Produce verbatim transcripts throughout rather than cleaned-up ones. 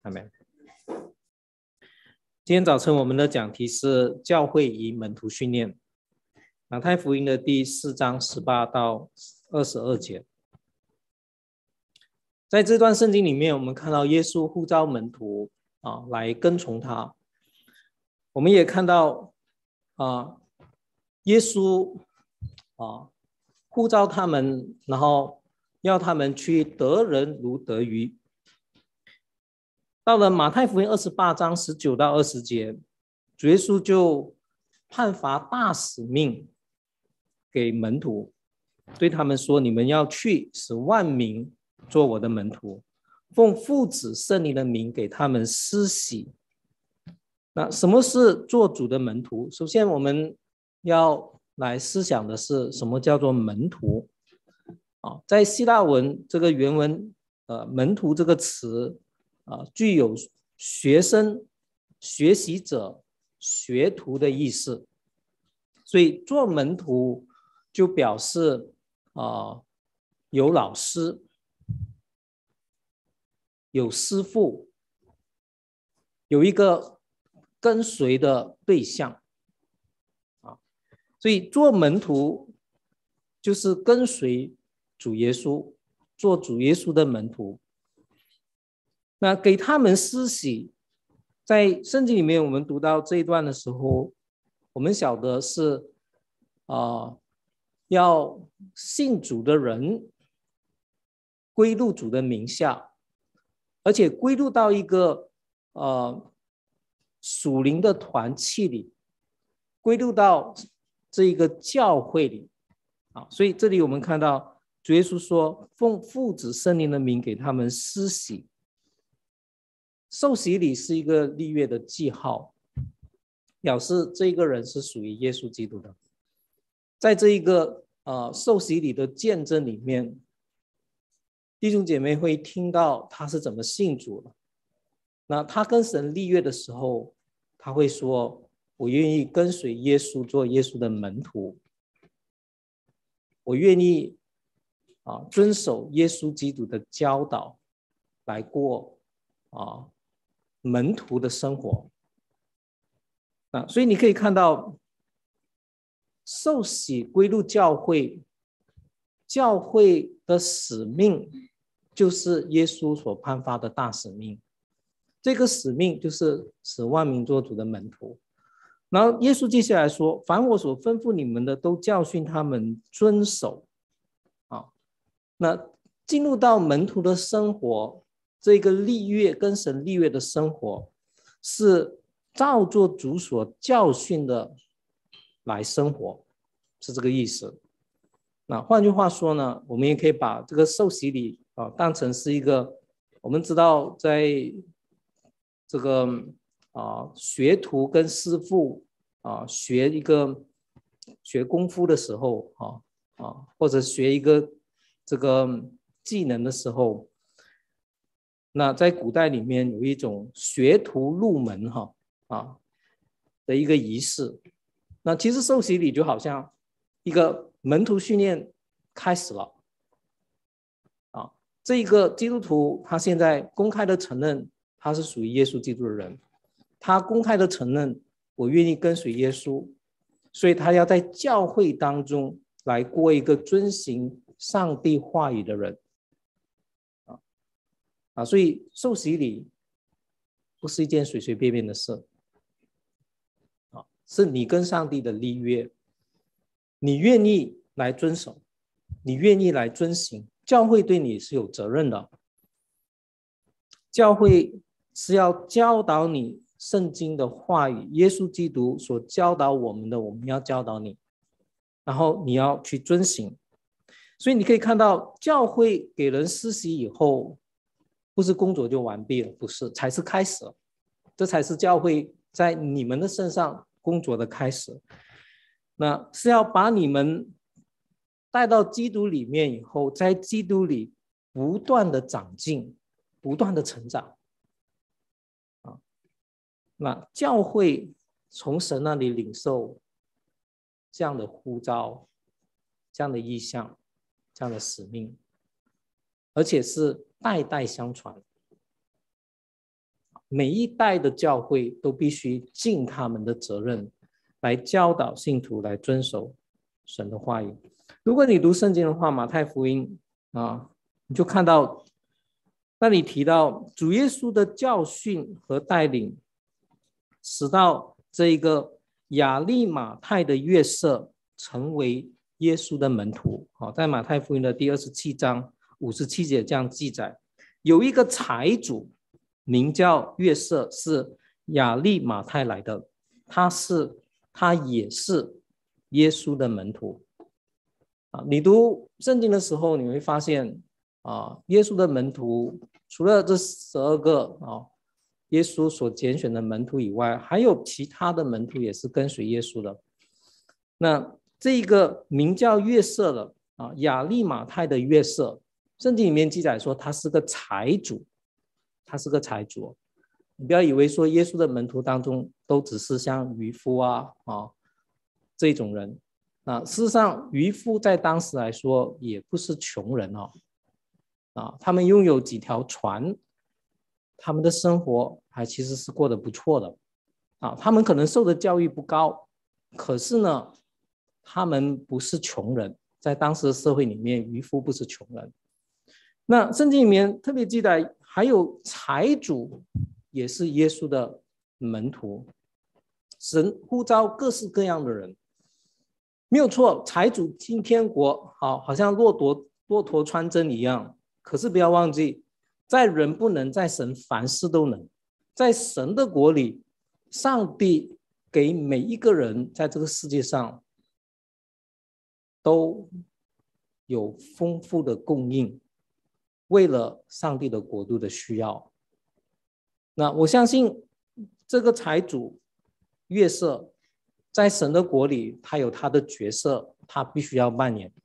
阿们。今天早晨我们的讲题是教会与门徒训练，马太福音的第四章十八到二十二节。在这段圣经里面，我们看到耶稣呼召门徒啊来跟从他，我们也看到啊耶稣啊呼召他们，然后要他们去得人如得鱼。到了马太福音二十八章十九到二十节，主耶稣就判罚大使命给门徒，对他们说：你们要去，使万民做我的门徒，奉父子圣灵的名给他们施洗。那什么是做主的门徒？首先我们要来思想的是什么叫做门徒啊？在希腊文这个原文呃，门徒这个词啊，具有学生、学习者、学徒的意思，所以做门徒就表示啊，有老师、有师傅，有一个跟随的对象啊，所以做门徒就是跟随主耶稣，做主耶稣的门徒。那给他们施洗，在圣经里面我们读到这一段的时候，我们晓得是啊、呃，要信主的人归入主的名下，而且归入到一个呃属灵的团契里，归入到这一个教会里啊。所以这里我们看到主耶稣说，奉父子圣灵的名给他们施洗。受洗礼是一个立约的记号，表示这个人是属于耶稣基督的。在这一个呃受洗礼的见证里面，弟兄姐妹会听到他是怎么信主的。那他跟神立约的时候，他会说：我愿意跟随耶稣，做耶稣的门徒，我愿意啊遵守耶稣基督的教导来过啊门徒的生活。啊，所以你可以看到，受洗归入教会，教会的使命就是耶稣所颁发的大使命。这个使命就是使万民做主的门徒。然后耶稣接下来说：凡我所吩咐你们的，都教训他们遵守。啊，那进入到门徒的生活，这个立约跟神立约的生活，是照做主所教训的来生活，是这个意思。那换句话说呢，我们也可以把这个受洗礼啊当成是一个，我们知道在这个啊学徒跟师傅啊学一个学功夫的时候啊啊或者学一个这个技能的时候，那在古代里面有一种学徒入门哈啊的一个仪式。那其实受洗礼就好像一个门徒训练开始了啊，这一个基督徒他现在公开的承认他是属于耶稣基督的人，他公开的承认我愿意跟随耶稣，所以他要在教会当中来过一个遵行上帝话语的人啊啊，所以受洗礼不是一件随随便便的事啊，是你跟上帝的立约，你愿意来遵守，你愿意来遵行，教会对你是有责任的。教会是要教导你圣经的话语，耶稣基督所教导我们的，我们要教导你，然后你要去遵行。所以你可以看到，教会给人施洗以后，不是工作就完毕了，不是，才是开始，这才是教会在你们的身上工作的开始。那是要把你们带到基督里面以后，在基督里不断的长进，不断的成长啊。那教会从神那里领受这样的呼召，这样的意向，这样的使命，而且是代代相传。 每一代的教会都必须尽他们的责任，来教导信徒来遵守神的话语。如果你读圣经的话，马太福音啊，你就看到那里提到主耶稣的教训和带领，使到这一个亚利马太的约瑟成为耶稣的门徒。好，在马太福音的第二十七章五十七节这样记载，有一个财主名叫约瑟，是亚利马太来的，他是他也是耶稣的门徒。啊，你读圣经的时候，你会发现啊，耶稣的门徒除了这十二个啊，耶稣所拣选的门徒以外，还有其他的门徒也是跟随耶稣的。那这一个名叫约瑟的啊，亚利马太的约瑟，圣经里面记载说他是个财主，他是个财主。你不要以为说耶稣的门徒当中都只是像渔夫啊啊这种人。啊，事实上，渔夫在当时来说也不是穷人哦，啊，他们拥有几条船，他们的生活还其实是过得不错的，啊，他们可能受的教育不高，可是呢，他们不是穷人，在当时的社会里面，渔夫不是穷人。那圣经里面特别记载，还有财主也是耶稣的门徒，神呼召各式各样的人。没有错，财主进天国，好，好像骆驼骆驼穿针一样。可是不要忘记，在人不能，在神凡事都能。在神的国里，上帝给每一个人在这个世界上都有丰富的供应，为了上帝的国度的需要。那我相信这个财主约瑟，在神的国里，他有他的角色，他必须要扮演，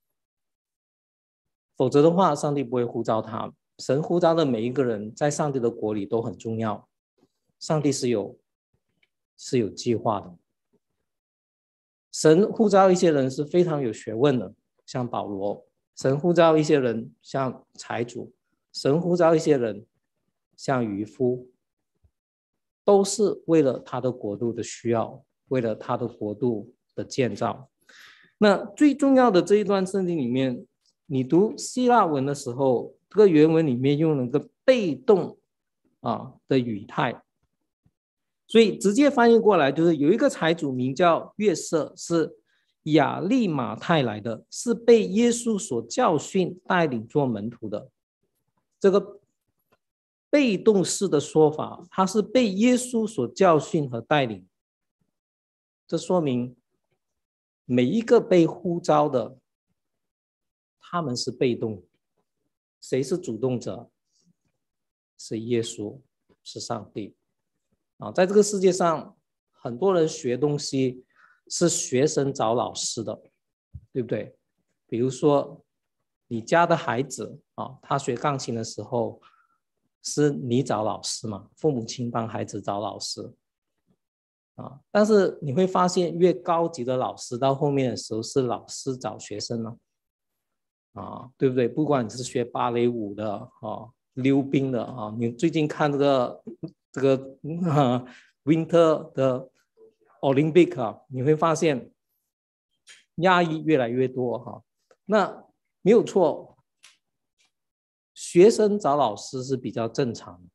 否则的话，上帝不会呼召他。神呼召的每一个人，在上帝的国里都很重要。上帝是有是有计划的。神呼召一些人是非常有学问的，像保罗；神呼召一些人，像财主；神呼召一些人，像渔夫，都是为了他的国度的需要。为了他的国度的建造。那最重要的这一段圣经里面，你读希腊文的时候，这个原文里面用了个被动啊的语态，所以直接翻译过来就是有一个财主名叫约瑟，是亚利马太来的，是被耶稣所教训带领做门徒的。这个被动式的说法，他是被耶稣所教训和带领。这说明每一个被呼召的，他们是被动，谁是主动者？是耶稣，是上帝。啊，在这个世界上，很多人学东西是学生找老师的，对不对？比如说你家的孩子啊，他学钢琴的时候，是你找老师嘛？父母亲帮孩子找老师。啊，但是你会发现，越高级的老师到后面的时候，是老师找学生了，啊，对不对？不管你是学芭蕾舞的啊，溜冰的啊，你最近看这个这个啊 Winter 的 Olympic 啊，你会发现压抑越来越多哈。那没有错，学生找老师是比较正常的。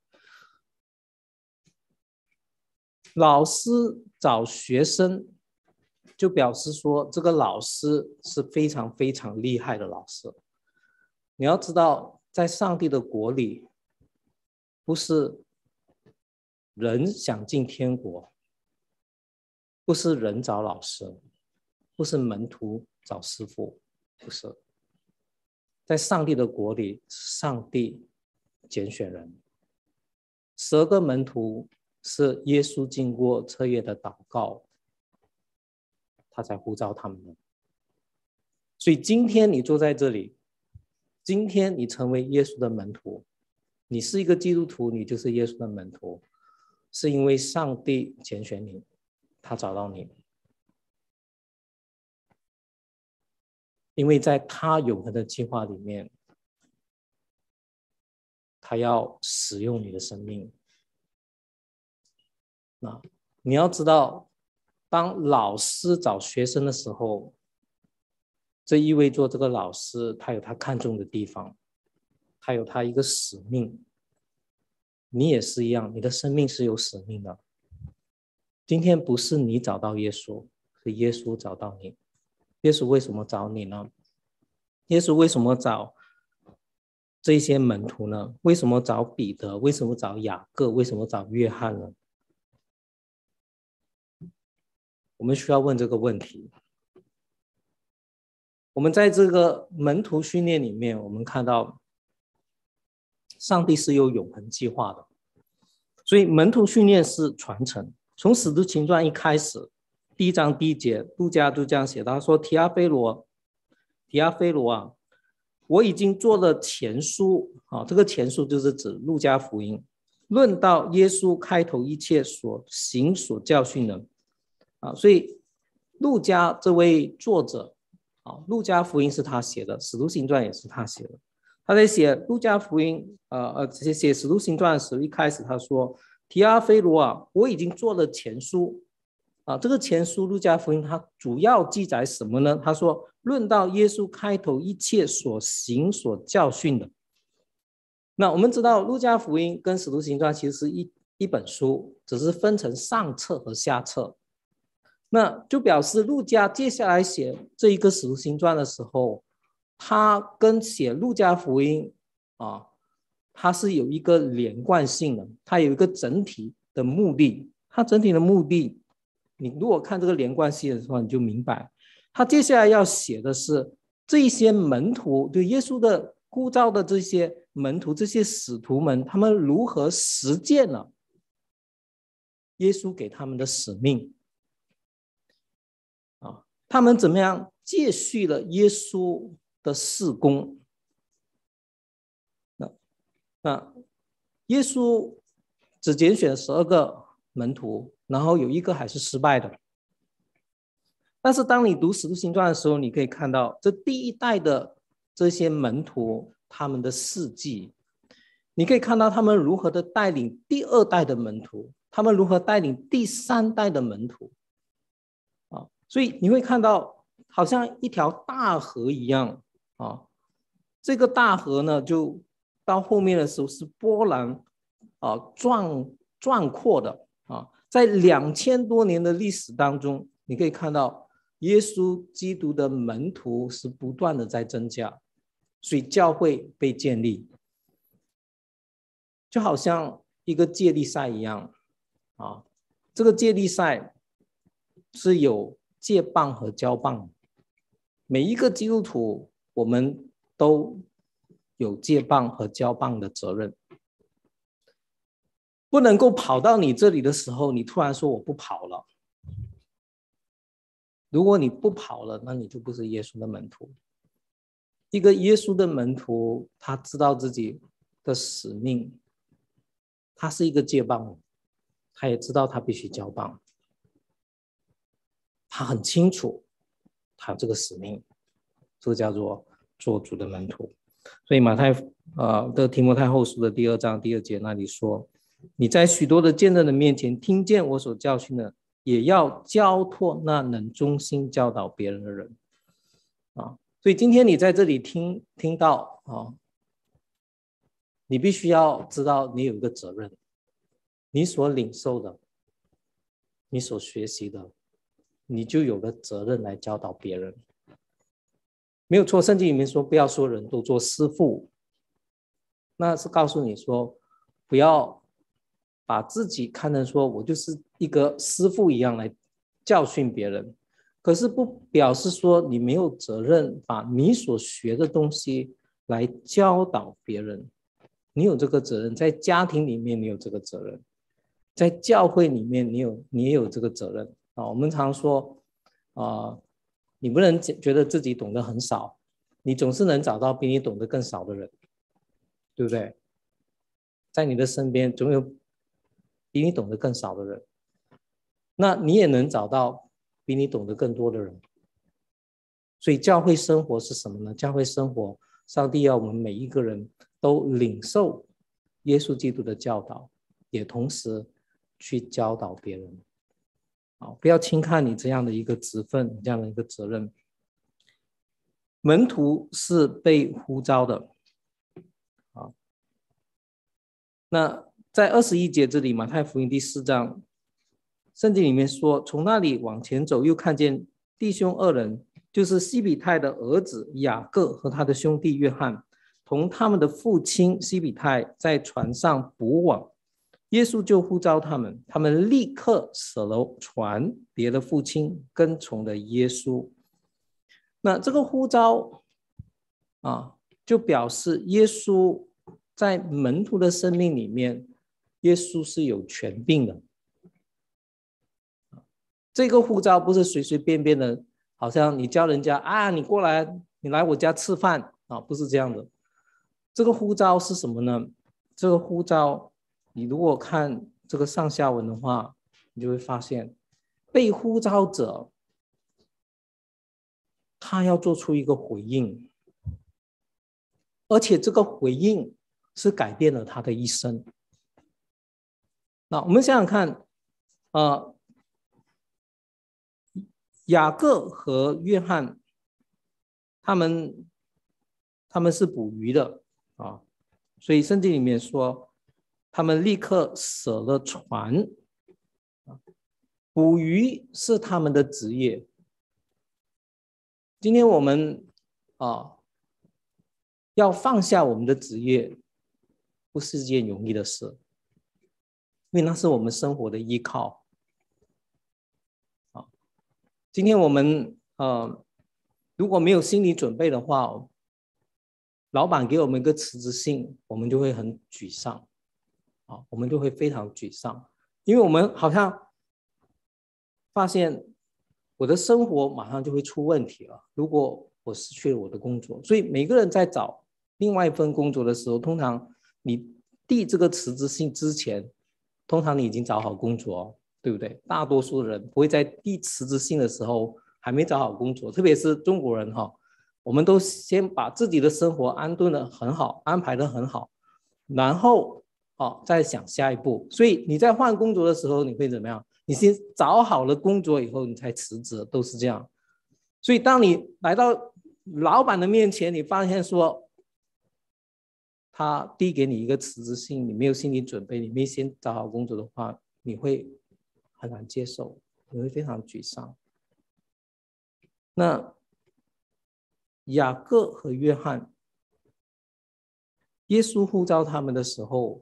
老师找学生，就表示说这个老师是非常非常厉害的老师。你要知道，在上帝的国里，不是人想进天国，不是人找老师，不是门徒找师傅，不是。在上帝的国里，上帝拣选人。十二个门徒是耶稣经过彻夜的祷告，他才呼召他们的。所以今天你坐在这里，今天你成为耶稣的门徒，你是一个基督徒，你就是耶稣的门徒，是因为上帝拣选你，他找到你，因为在他永恒的计划里面，他要使用你的生命， 啊，你要知道，当老师找学生的时候，这意味着这个老师他有他看重的地方，他有他一个使命。你也是一样，你的生命是有使命的。今天不是你找到耶稣，是耶稣找到你。耶稣为什么找你呢？耶稣为什么找这些门徒呢？为什么找彼得？为什么找雅各？为什么找约翰呢？我们需要问这个问题。我们在这个门徒训练里面，我们看到上帝是有永恒计划的，所以门徒训练是传承。从使徒行传一开始，第一章第一节，路加就这样写，他说：提阿非罗，提阿非罗啊，我已经做了前书啊，这个前书就是指路加福音，论到耶稣开头一切所行所教训的啊，所以路加这位作者啊，路加福音是他写的，使徒行传也是他写的。他在写路加福音，呃呃，写使徒行传的时候，一开始他说：提阿非罗啊，我已经做了前书啊。这个前书路加福音，它主要记载什么呢？他说，论到耶稣开头一切所行所教训的。那我们知道，路加福音跟使徒行传其实是一一本书，只是分成上册和下册。那就表示路加接下来写这一个使徒行传的时候，他跟写路加福音啊，它是有一个连贯性的，它有一个整体的目的。它整体的目的，你如果看这个连贯性的时候，你就明白，他接下来要写的是这些门徒，对耶稣的呼召的这些门徒，这些使徒们，他们如何实践了耶稣给他们的使命啊？他们怎么样接续了耶稣的事工？那那耶稣只拣选十二个门徒，然后有一个还是失败的。但是当你读使徒行传的时候，你可以看到这第一代的这些门徒他们的事迹，你可以看到他们如何的带领第二代的门徒，他们如何带领第三代的门徒啊，所以你会看到好像一条大河一样啊，这个大河呢，就到后面的时候是波澜啊壮壮阔的啊，在两千多年的历史当中，你可以看到耶稣基督的门徒是不断的在增加，所以教会被建立，就好像一个接力赛一样啊，这个接力赛是有接棒和交棒，每一个基督徒我们都有接棒和交棒的责任，不能够跑到你这里的时候，你突然说我不跑了。如果你不跑了，那你就不是耶稣的门徒。一个耶稣的门徒，他知道自己的使命，他是一个接棒，他也知道他必须交棒，他很清楚他有这个使命，这个叫做做主的门徒。所以马太呃的提摩太后书的第二章第二节那里说，你在许多的见证人面前听见我所教训的，也要交托那能忠心教导别人的人啊。所以今天你在这里听听到啊，你必须要知道你有一个责任，你所领受的，你所学习的，你就有了责任来教导别人。没有错，圣经里面说不要说人都做师父，那是告诉你说不要把自己看成说我就是一个师父一样来教训别人，可是不表示说你没有责任把你所学的东西来教导别人。你有这个责任，在家庭里面你有这个责任，在教会里面你有你也有这个责任啊。我们常说啊、呃，你不能觉得自己懂得很少，你总是能找到比你懂得更少的人，对不对？在你的身边总有比你懂得更少的人，那你也能找到比你懂得更多的人。所以教会生活是什么呢？教会生活，上帝要我们每一个人都领受耶稣基督的教导，也同时去教导别人。啊，不要轻看你这样的一个职分，这样的一个责任。门徒是被呼召的。啊，那在二十一节这里，马太福音第四章，圣经里面说，从那里往前走，又看见弟兄二人，就是西比泰的儿子雅各和他的兄弟约翰，同他们的父亲西比泰在船上捕网。耶稣就呼召他们，他们立刻舍了船，别了父亲，跟从了耶稣。那这个呼召啊，就表示耶稣在门徒的生命里面，耶稣是有权柄的。这个呼召不是随随便便的，好像你叫人家啊，你过来，你来我家吃饭啊，不是这样的。这个呼召是什么呢？这个呼召，你如果看这个上下文的话，你就会发现，被呼召者他要做出一个回应，而且这个回应是改变了他的一生。那我们想想看，呃，雅各和约翰，他们他们是捕鱼的啊，所以圣经里面说，他们立刻舍了船。捕鱼是他们的职业。今天我们啊，要放下我们的职业，不是件容易的事，因为那是我们生活的依靠。啊，今天我们呃，如果没有心理准备的话，老板给我们一个辞职信，我们就会很沮丧。啊，我们就会非常沮丧，因为我们好像发现我的生活马上就会出问题了，如果我失去了我的工作。所以每个人在找另外一份工作的时候，通常你递这个辞职信之前，通常你已经找好工作，对不对？大多数人不会在递辞职信的时候还没找好工作，特别是中国人哈，我们都先把自己的生活安顿得很好，安排得很好，然后哦，再想下一步。所以你在换工作的时候，你会怎么样？你先找好了工作以后，你才辞职，都是这样。所以当你来到老板的面前，你发现说，他递给你一个辞职信，你没有心理准备，你没先找好工作的话，你会很难接受，你会非常沮丧。那雅各和约翰，耶稣呼召他们的时候，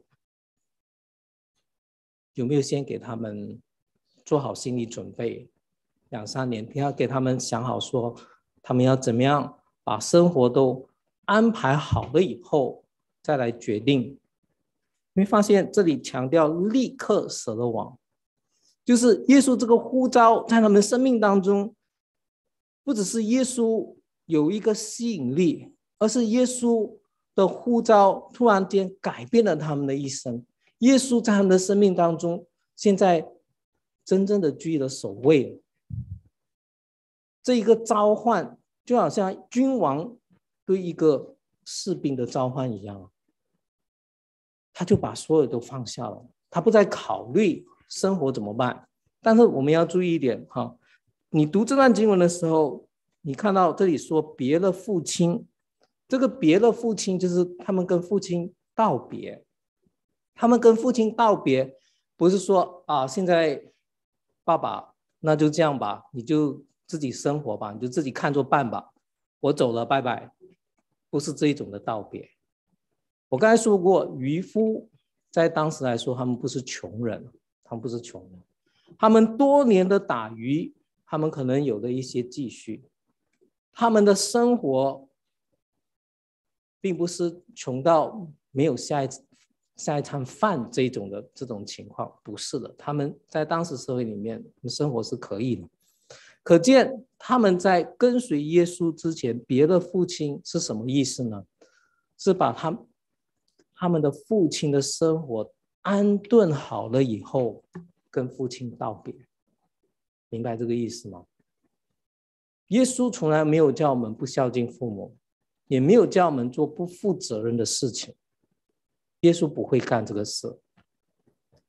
有没有先给他们做好心理准备？两三年，要给他们想好说，他们要怎么样把生活都安排好了以后，再来决定。你会发现这里强调立刻舍了网，就是耶稣这个呼召在他们生命当中，不只是耶稣有一个吸引力，而是耶稣的呼召突然间改变了他们的一生。耶稣在他们的生命当中，现在真正的居了首位。这一个召唤就好像君王对一个士兵的召唤一样，他就把所有都放下了，他不再考虑生活怎么办。但是我们要注意一点哈，你读这段经文的时候，你看到这里说别了父亲，这个别了父亲就是他们跟父亲道别。他们跟父亲道别，不是说啊，现在爸爸那就这样吧，你就自己生活吧，你就自己看着办吧，我走了，拜拜。不是这一种的道别。我刚才说过，渔夫在当时来说，他们不是穷人，他们不是穷人，他们多年的打鱼，他们可能有了一些积蓄，他们的生活并不是穷到没有下一次下一餐饭这种的这种情况，不是的，他们在当时社会里面生活是可以的。可见他们在跟随耶稣之前，别的父亲是什么意思呢？是把他他们的父亲的生活安顿好了以后，跟父亲道别。明白这个意思吗？耶稣从来没有叫我们不孝敬父母，也没有叫我们做不负责任的事情。耶稣不会干这个事。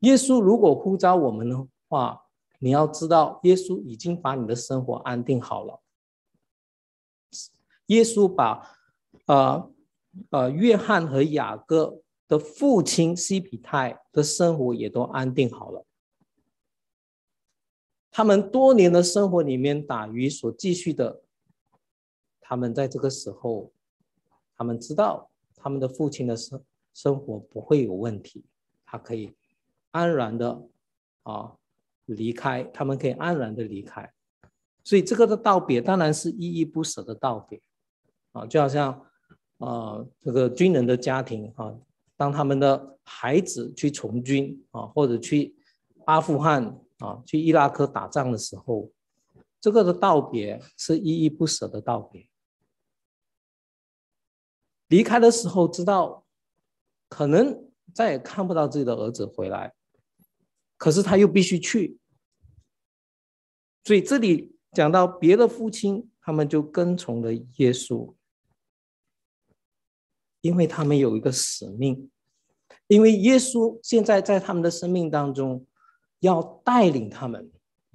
耶稣如果呼召我们的话，你要知道，耶稣已经把你的生活安定好了。耶稣把呃呃约翰和雅各的父亲西比泰的生活也都安定好了。他们多年的生活里面打鱼所继续的，他们在这个时候，他们知道他们的父亲的生生活不会有问题，他可以安然的啊离开，他们可以安然的离开。所以这个的道别当然是依依不舍的道别啊，就好像呃这个军人的家庭啊，当他们的孩子去从军啊，或者去阿富汗啊，去伊拉克打仗的时候，这个的道别是依依不舍的道别。离开的时候知道可能再也看不到自己的儿子回来，可是他又必须去。所以这里讲到别的父亲，他们就跟从了耶稣，因为他们有一个使命，因为耶稣现在在他们的生命当中要带领他们。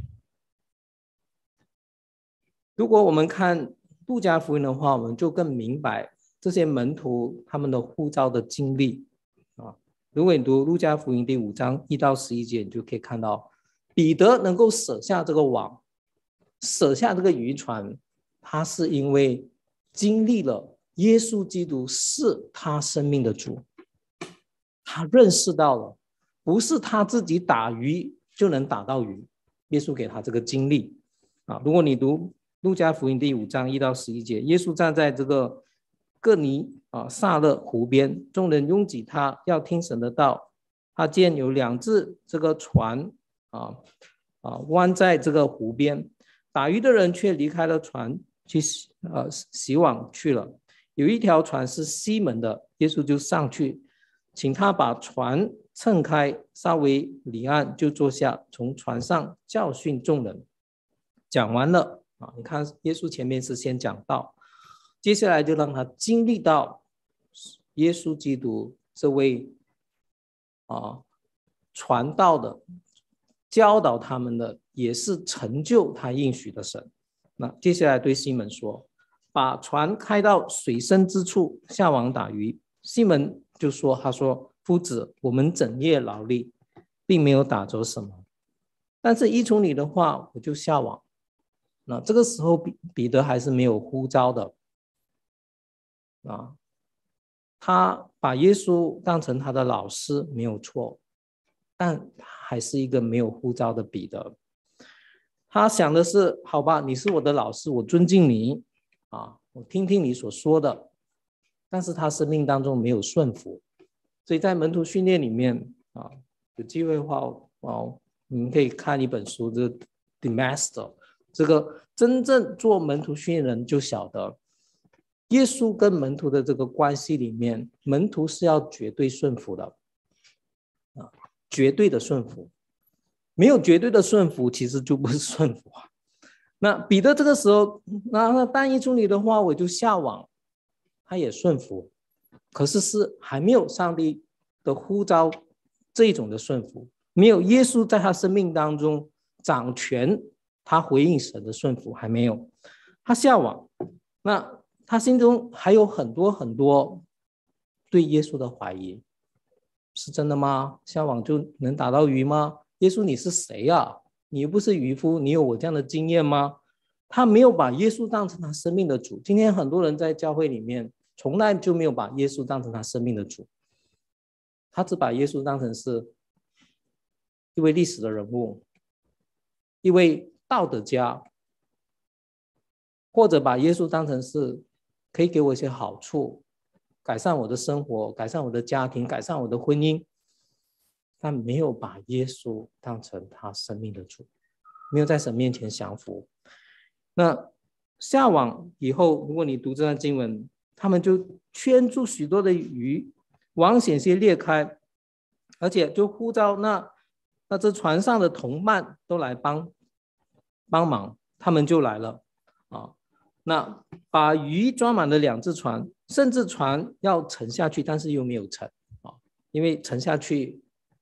如果我们看路加福音的话，我们就更明白这些门徒他们的呼召的经历啊。如果你读路加福音第五章一到十一节，你就可以看到彼得能够舍下这个网，舍下这个渔船，他是因为经历了耶稣基督是他生命的主，他认识到了不是他自己打鱼就能打到鱼，耶稣给他这个经历啊。如果你读路加福音第五章一到十一节，耶稣站在这个各尼啊撒勒湖边，众人拥挤他，要听神的道。他见有两只这个船啊啊弯在这个湖边，打鱼的人却离开了船，去呃洗网去了。有一条船是西门的，耶稣就上去，请他把船撑开，稍微离岸，就坐下，从船上教训众人。讲完了啊，你看耶稣前面是先讲道，接下来就让他经历到耶稣基督这位啊传道的、教导他们的，也是成就他应许的神。那接下来对西门说，把船开到水深之处，下网打鱼。西门就说，他说，夫子，我们整夜劳力，并没有打着什么，但是依从你的话，我就下网。那这个时候彼得还是没有呼召的啊，他把耶稣当成他的老师没有错，但还是一个没有呼召的彼得。他想的是，好吧，你是我的老师，我尊敬你啊，我听听你所说的，但是他生命当中没有顺服。所以在门徒训练里面啊，有机会的话哦，你们可以看一本书，就是 The Master。这个真正做门徒训练人就晓得，耶稣跟门徒的这个关系里面，门徒是要绝对顺服的啊，绝对的顺服。没有绝对的顺服，其实就不是顺服啊。那彼得这个时候，那但依从你的话，我就下网，他也顺服，可是是还没有上帝的呼召这种的顺服，没有耶稣在他生命当中掌权，他回应神的顺服还没有，他下网，那他心中还有很多很多对耶稣的怀疑，是真的吗？下网就能打到鱼吗？耶稣你是谁啊？你又不是渔夫，你有我这样的经验吗？他没有把耶稣当成他生命的主。今天很多人在教会里面从来就没有把耶稣当成他生命的主，他只把耶稣当成是一位历史的人物，一位道德家，或者把耶稣当成是可以给我一些好处，改善我的生活，改善我的家庭，改善我的婚姻，但没有把耶稣当成他生命的主，没有在神面前降服。那下网以后，如果你读这段经文，他们就圈住许多的鱼，网险些裂开，而且就呼召那那这船上的同伴都来帮帮忙，他们就来了啊。那把鱼装满了两只船，甚至船要沉下去，但是又没有沉啊，因为沉下去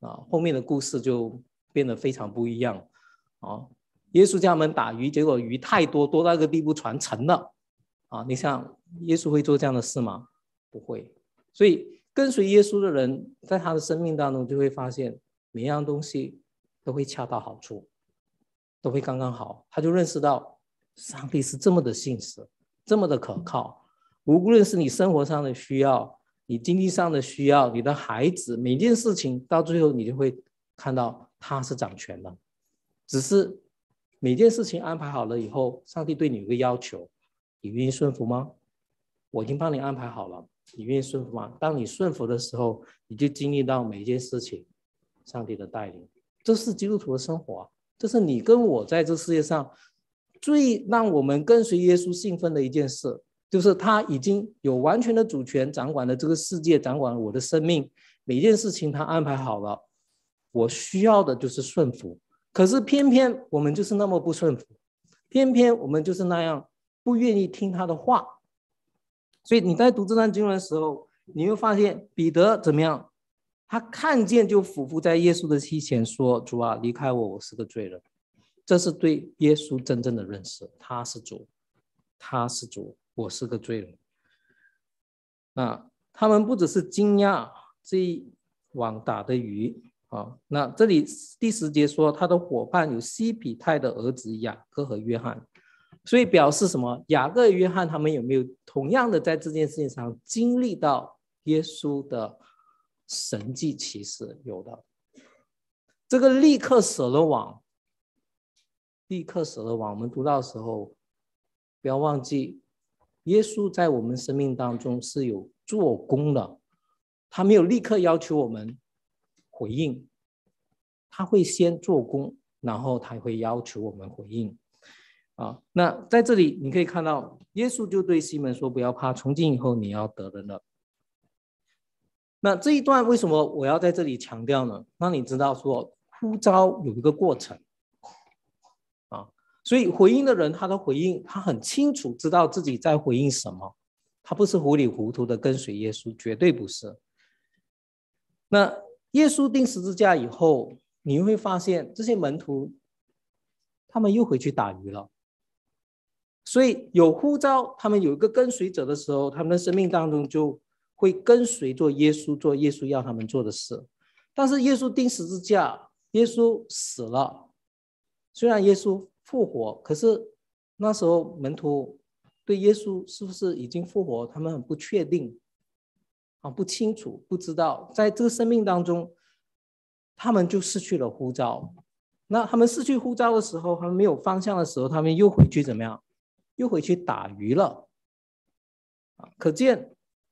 啊，后面的故事就变得非常不一样啊。耶稣叫他们打鱼，结果鱼太多，多到一个地步，船沉了啊！你想，耶稣会做这样的事吗？不会。所以跟随耶稣的人，在他的生命当中就会发现，每一样东西都会恰到好处，都会刚刚好。他就认识到，上帝是这么的信实，这么的可靠。无论是你生活上的需要，你经济上的需要，你的孩子，每件事情到最后你就会看到他是掌权的。只是每件事情安排好了以后，上帝对你有个要求，你愿意顺服吗？我已经帮你安排好了，你愿意顺服吗？当你顺服的时候，你就经历到每一件事情上帝的带领。这是基督徒的生活啊，这是你跟我在这世界上最让我们跟随耶稣兴奋的一件事，就是他已经有完全的主权，掌管了这个世界，掌管了我的生命，每一件事情他安排好了，我需要的就是顺服。可是偏偏我们就是那么不顺服，偏偏我们就是那样不愿意听他的话。所以你在读这段经文的时候，你会发现彼得怎么样？他看见就俯伏在耶稣的膝前说：主啊，离开我，我是个罪人。这是对耶稣真正的认识，他是主，他是主，我是个罪人。那他们不只是惊讶这一网打的鱼啊，那这里第十节说他的伙伴有西比泰的儿子雅各和约翰，所以表示什么？雅各、约翰他们有没有同样的在这件事情上经历到耶稣的神迹奇事？有的。这个立刻舍了网，立刻舍了网。我们读到的时候，不要忘记，耶稣在我们生命当中是有做工的，他没有立刻要求我们回应，他会先做工，然后他会要求我们回应。啊，那在这里你可以看到，耶稣就对西门说：“不要怕，从今以后你要得人了。”那这一段为什么我要在这里强调呢？让你知道说呼召有一个过程啊，所以回应的人他的回应，他很清楚知道自己在回应什么，他不是糊里糊涂的跟随耶稣，绝对不是。那耶稣钉十字架以后，你会发现这些门徒他们又回去打鱼了。所以有呼召，他们有一个跟随者的时候，他们的生命当中就会跟随做耶稣，做耶稣要他们做的事。但是耶稣钉十字架，耶稣死了，虽然耶稣复活，可是那时候门徒对耶稣是不是已经复活，他们很不确定啊，不清楚，不知道。在这个生命当中，他们就失去了呼召。那他们失去呼召的时候，他们没有方向的时候，他们又回去怎么样？又回去打鱼了，可见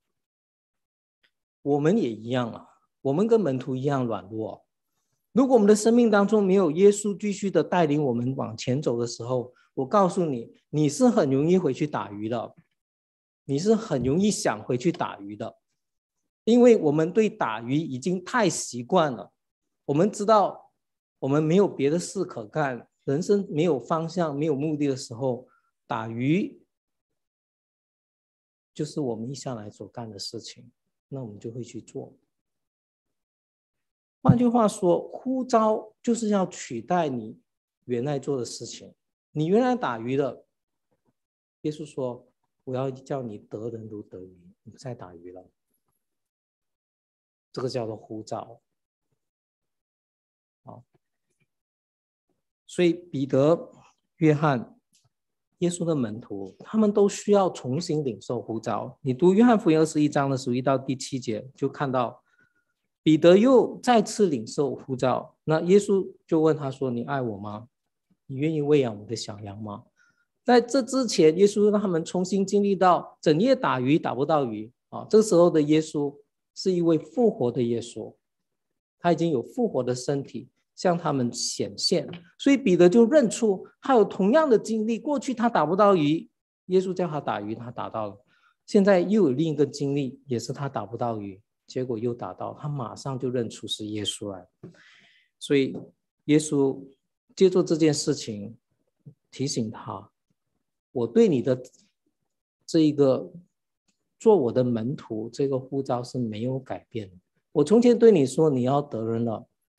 我们也一样啊，我们跟门徒一样软弱。如果我们的生命当中没有耶稣继续的带领我们往前走的时候，我告诉你，你是很容易回去打鱼的，你是很容易想回去打鱼的，因为我们对打鱼已经太习惯了。我们知道我们没有别的事可干，人生没有方向，没有目的的时候，打鱼就是我们一向来所干的事情，那我们就会去做。换句话说，呼召就是要取代你原来做的事情。你原来打鱼的，耶稣说：“我要叫你得人如得鱼，你不再打鱼了。”这个叫做呼召。好，所以彼得、约翰。耶稣的门徒，他们都需要重新领受呼召。你读约翰福音二十一章的十一到第七节，就看到彼得又再次领受呼召。那耶稣就问他说：“你爱我吗？你愿意喂养我的小羊吗？”在这之前，耶稣让他们重新经历到整夜打鱼打不到鱼啊。这个时候的耶稣是一位复活的耶稣，他已经有复活的身体向他们显现，所以彼得就认出他有同样的经历，过去他打不到鱼，耶稣叫他打鱼，他打到了，现在又有另一个经历，也是他打不到鱼，结果又打到，他马上就认出是耶稣来。所以耶稣借助这件事情提醒他，我对你的这一个做我的门徒这个呼召是没有改变的。我从前对你说你要得人了，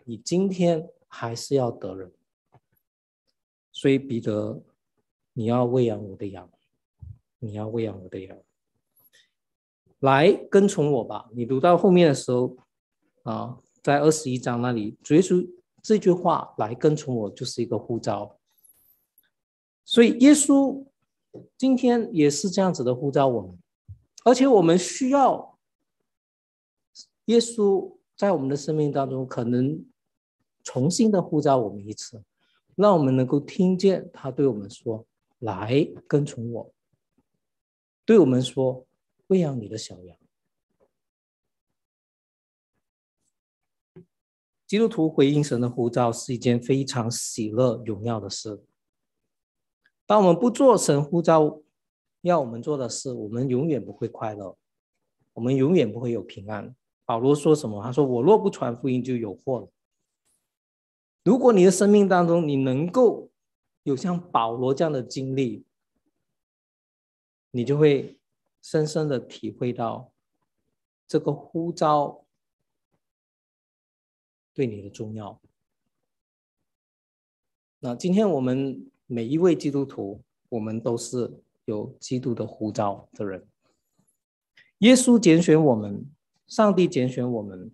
你今天还是要得人。所以彼得，你要喂养我的羊，你要喂养我的羊，来跟从我吧。你读到后面的时候啊，在二十一章那里，主耶稣这句话来跟从我就是一个呼召。所以耶稣今天也是这样子的呼召我们，而且我们需要耶稣在我们的生命当中可能重新的呼召我们一次，让我们能够听见他对我们说，来跟从我，对我们说，喂养你的小羊。基督徒回应神的呼召是一件非常喜乐荣耀的事。当我们不做神呼召要我们做的事，我们永远不会快乐，我们永远不会有平安。保罗说什么？他说，我若不传福音就有祸了。如果你的生命当中你能够有像保罗这样的经历，你就会深深的体会到这个呼召对你的重要。那今天我们每一位基督徒，我们都是有基督的呼召的人。耶稣拣选我们，上帝拣选我们，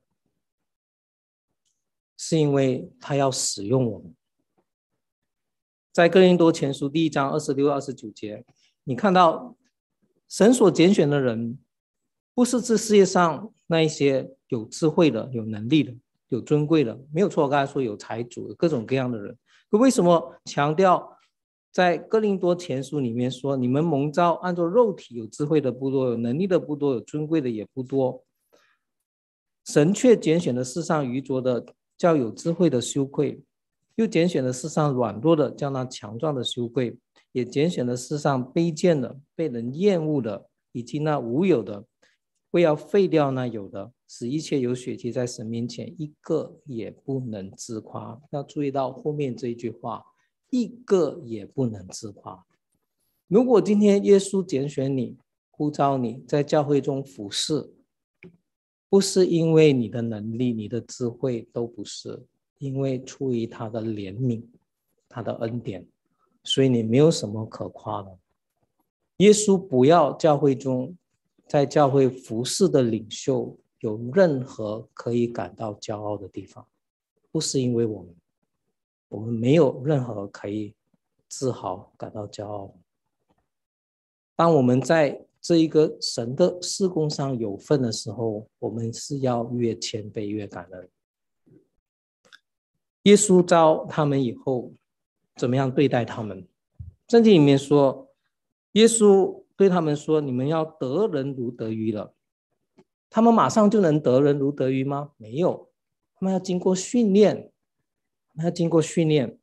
是因为他要使用我们。在哥林多前书第一章二十六、二十九节，你看到神所拣选的人，不是这世界上那一些有智慧的、有能力的、有尊贵的，没有错，我刚才说有财主，各种各样的人。可为什么强调在哥林多前书里面说，你们蒙召按照肉体有智慧的不多，有能力的不多，有尊贵的也不多，神却拣选了世上愚拙的，叫有智慧的羞愧，又拣选了世上软弱的，叫那强壮的羞愧，也拣选了世上卑贱的、被人厌恶的，以及那无有的，为要废掉那有的，使一切有血气在神面前一个也不能自夸。要注意到后面这一句话，一个也不能自夸。如果今天耶稣拣选你，呼召你在教会中服侍，不是因为你的能力、你的智慧，都不是，因为出于他的怜悯、他的恩典，所以你没有什么可夸的。耶稣不要教会中在教会服侍的领袖有任何可以感到骄傲的地方，不是因为我们我们没有任何可以自豪感到骄傲。当我们在这一个神的事工上有份的时候，我们是要越谦卑越感恩。耶稣召他们以后怎么样对待他们？圣经里面说，耶稣对他们说，你们要得人如得鱼了。他们马上就能得人如得鱼吗？没有，他们要经过训练，他们要经过训练。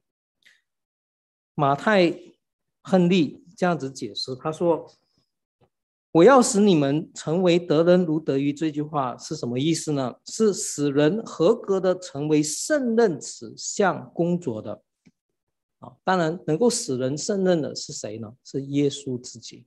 马太亨利这样子解释，他说，我要使你们成为得人如得鱼，这句话是什么意思呢？是使人合格的成为胜任此项工作的。当然能够使人胜任的是谁呢？是耶稣自己。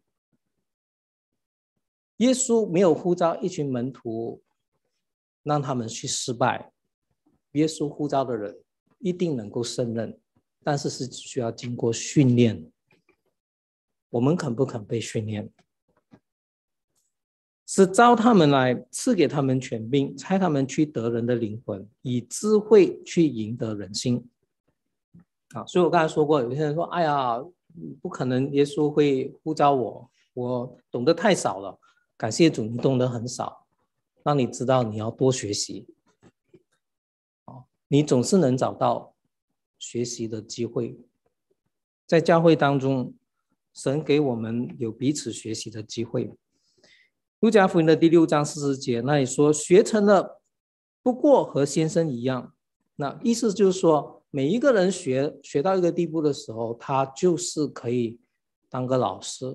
耶稣没有呼召一群门徒让他们去失败，耶稣呼召的人一定能够胜任，但是是需要经过训练。我们肯不肯被训练？是召他们来，赐给他们权柄，差他们去得人的灵魂，以智慧去赢得人心。啊，所以我刚才说过，有些人说，哎呀，不可能耶稣会呼召我，我懂得太少了。感谢主，你懂得很少，让你知道你要多学习。你总是能找到学习的机会。在教会当中，神给我们有彼此学习的机会。路加福音的第六章四十节那里说，学成了不过和先生一样。那意思就是说，每一个人学学到一个地步的时候，他就是可以当个老师。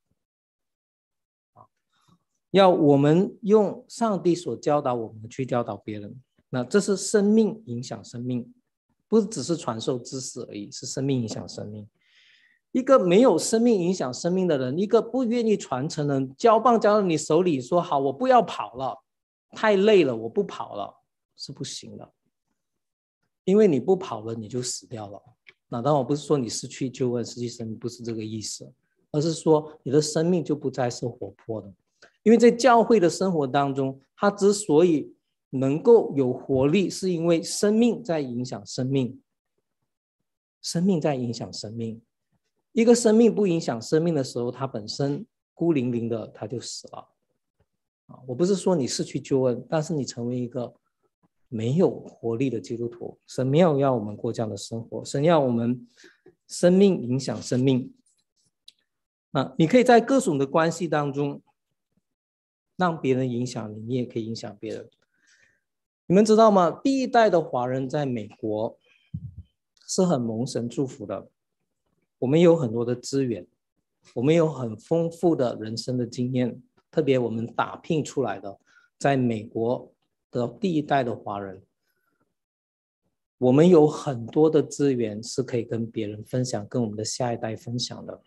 要我们用上帝所教导我们去教导别人，那这是生命影响生命，不只是传授知识而已，是生命影响生命。一个没有生命影响生命的人，一个不愿意传承的人，交棒交到你手里说好，我不要跑了，太累了，我不跑了，是不行的。 因为你不跑了，你就死掉了。那当然我不是说你失去救恩，实际上不是这个意思，而是说你的生命就不再是活泼的。因为在教会的生活当中，它之所以能够有活力，是因为生命在影响生命，生命在影响生命。一个生命不影响生命的时候，它本身孤零零的，它就死了。我不是说你失去救恩，但是你成为一个没有活力的基督徒。神没有要我们过这样的生活，神要我们生命影响生命。啊，你可以在各种的关系当中让别人影响你，你也可以影响别人。你们知道吗？第一代的华人在美国是很蒙神祝福的。我们有很多的资源，我们有很丰富的人生的经验，特别我们打拼出来的，在美国的第一代的华人，我们有很多的资源是可以跟别人分享，跟我们的下一代分享的。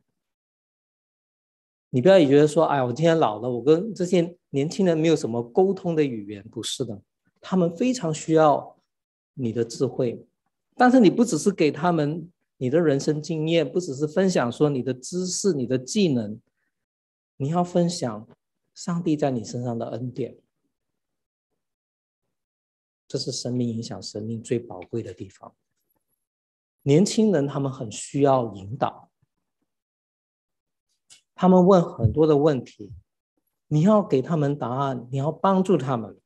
你不要觉得说，哎，我今天老了，我跟这些年轻人没有什么沟通的语言，不是的，他们非常需要你的智慧，但是你不只是给他们你的人生经验，不只是分享说你的知识、你的技能，你要分享上帝在你身上的恩典。这是生命影响生命最宝贵的地方。年轻人他们很需要引导，他们问很多的问题，你要给他们答案，你要帮助他们。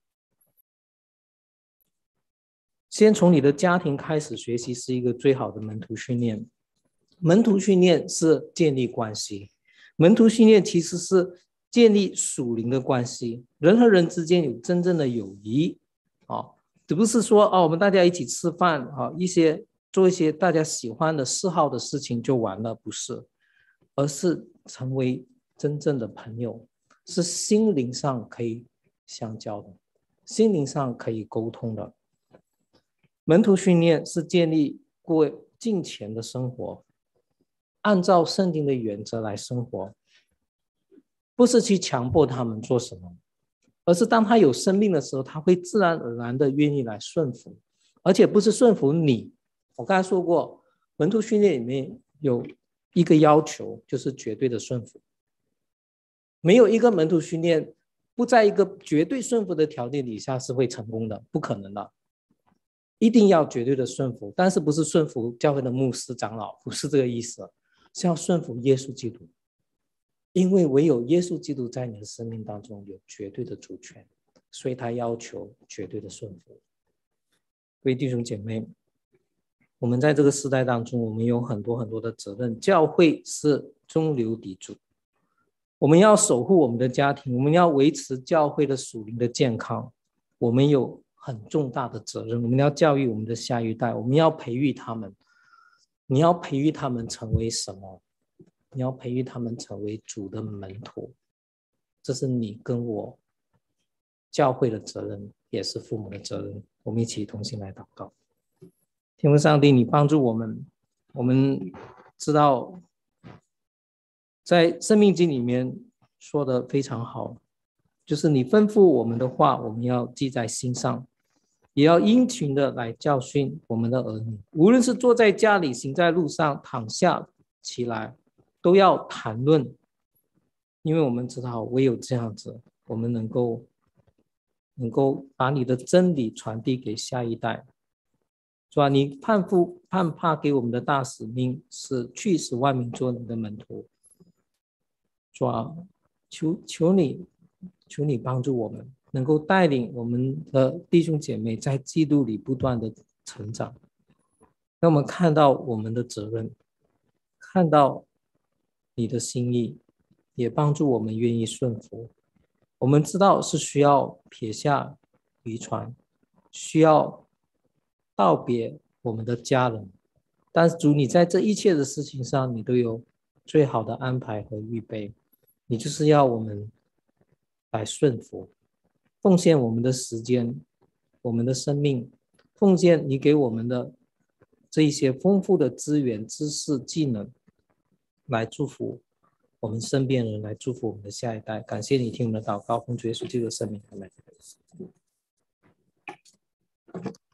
先从你的家庭开始学习是一个最好的门徒训练。门徒训练是建立关系，门徒训练其实是建立属灵的关系，人和人之间有真正的友谊啊，这不是说哦，我们大家一起吃饭啊，一些做一些大家喜欢的嗜好的事情就完了，不是，而是成为真正的朋友，是心灵上可以相交的，心灵上可以沟通的。门徒训练是建立过敬虔的生活，按照圣经的原则来生活，不是去强迫他们做什么，而是当他有生命的时候，他会自然而然的愿意来顺服，而且不是顺服你。我刚才说过，门徒训练里面有一个要求，就是绝对的顺服。没有一个门徒训练不在一个绝对顺服的条件底下是会成功的，不可能的。一定要绝对的顺服，但是不是顺服教会的牧师长老，不是这个意思，是要顺服耶稣基督，因为唯有耶稣基督在你的生命当中有绝对的主权，所以他要求绝对的顺服。各位弟兄姐妹，我们在这个时代当中，我们有很多很多的责任，教会是中流砥柱，我们要守护我们的家庭，我们要维持教会的属灵的健康，我们有很重大的责任，我们要教育我们的下一代，我们要培育他们。你要培育他们成为什么？你要培育他们成为主的门徒，这是你跟我教会的责任，也是父母的责任。我们一起同心来祷告。天父上帝，你帮助我们，我们知道在生命经里面说的非常好，就是你吩咐我们的话，我们要记在心上，也要殷勤的来教训我们的儿女，无论是坐在家里，行在路上，躺下起来，都要谈论，因为我们知道唯有这样子，我们能够能够把你的真理传递给下一代。主啊，你判父判怕给我们的大使命是去使万民做你的门徒。主啊，求求你求你帮助我们，能够带领我们的弟兄姐妹在基督里不断的成长，让我们看到我们的责任，看到你的心意，也帮助我们愿意顺服。我们知道是需要撇下渔船，需要道别我们的家人，但是主，你在这一切的事情上，你都有最好的安排和预备，你就是要我们来顺服，奉献我们的时间，我们的生命，奉献你给我们的这一些丰富的资源、知识、技能，来祝福我们身边人，来祝福我们的下一代。感谢你听我们的祷告，奉主耶稣基督的圣名，阿们。